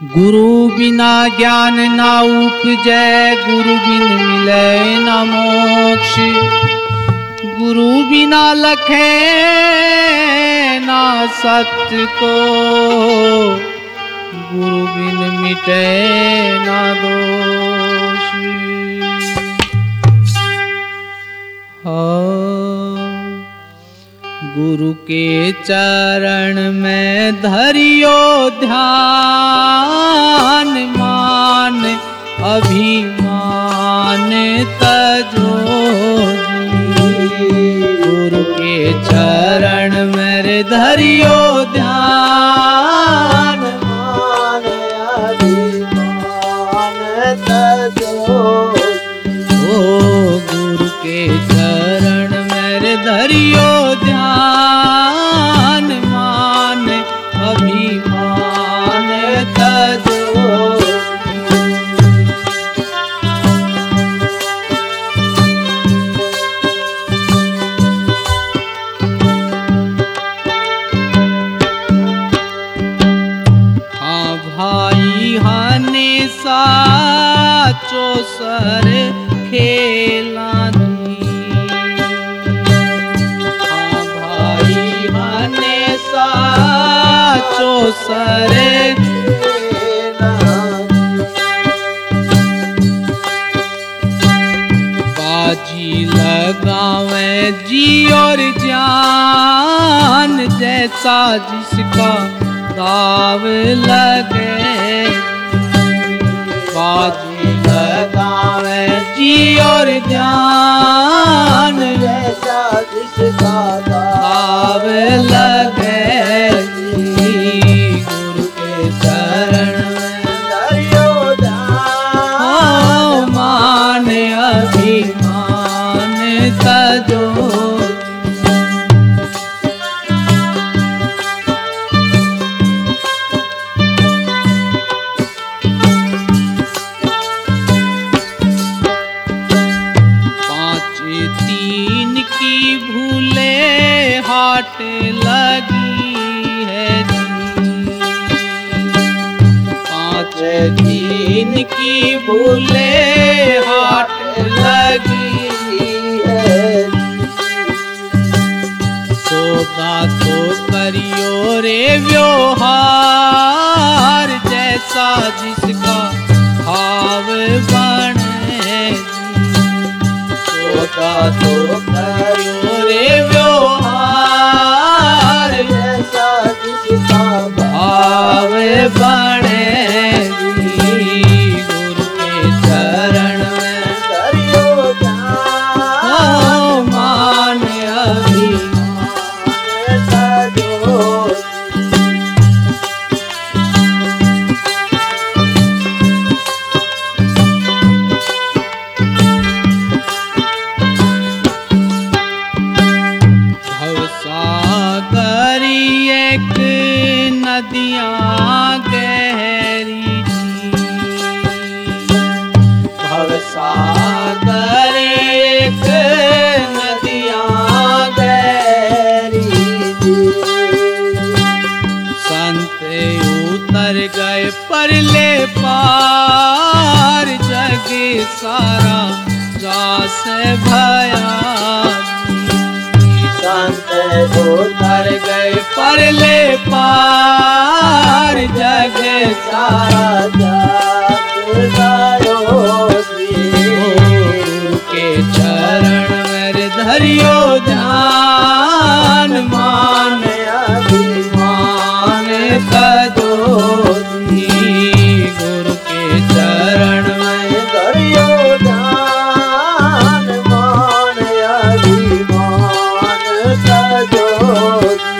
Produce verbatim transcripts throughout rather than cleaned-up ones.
गुरु बिना ज्ञान ना उपजै, गुरु बिन मिले न मोक्ष। गुरु बिना लखे ना सत्य को, गुरु बिन मिटे ना दोष। हाँ, गुरु के चरण में धरियो ध्यान, मान अभिमान तजो जी। गुरु के चरण में धरियो ध्यान, मान अभिमान तजो। ओ गुरु के चरण में धरियो ध्यान, मान अभिमान तजो। हाँ भाई हने साचो सर खेला दी। हाँ भाई हने साचो सर खेला दी। बाजी लगावे जी और जान, जैसा जिसका दाव लगे। बाजी लगावे जी और जान, जैसा जिसका दाव लगे। गुरु के चरण में धरियो ध्यान, मान अभिमान तजो। हाट लगी है जी, पाँच दिन की भूले हाट लगी है। सौदा तो करियो रे व्यवहार, जैसा जिसका भाव बने। सौदा तो करियो रे व्यवहार, जैसा जिसका भाव बने। गुरु के चरण में धरियो ध्यान, मान अभिमान तजो। एक नदियाँ गहरी जी, भवसागर एक नदियाँ गहरी जी। संत उतर गए परले पार, जग सारा जास भया। संत उतर गए परले पार, जग सारा जात गायो। गुरु के चरण में धरियो ध्यान, मान अभिमान तजो जी। गुरु के चरण में धरियो ध्यान, मान अभिमान तजो जी।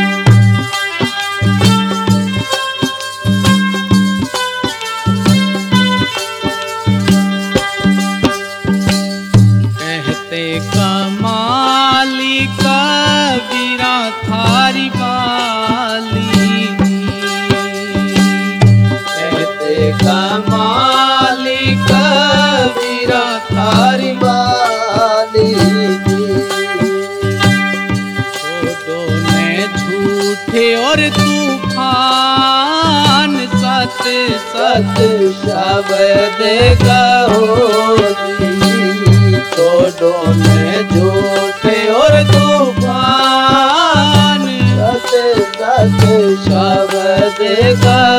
कहते कमाली कबीरा थारी बाली, कहते कमाली कबीरा थारी बाली। छोटो ने झूठे और तूफान, सत सत सत शब्द कहो जी। छोड़ो ने झूठे और तूफान, सत सत शब्द कहो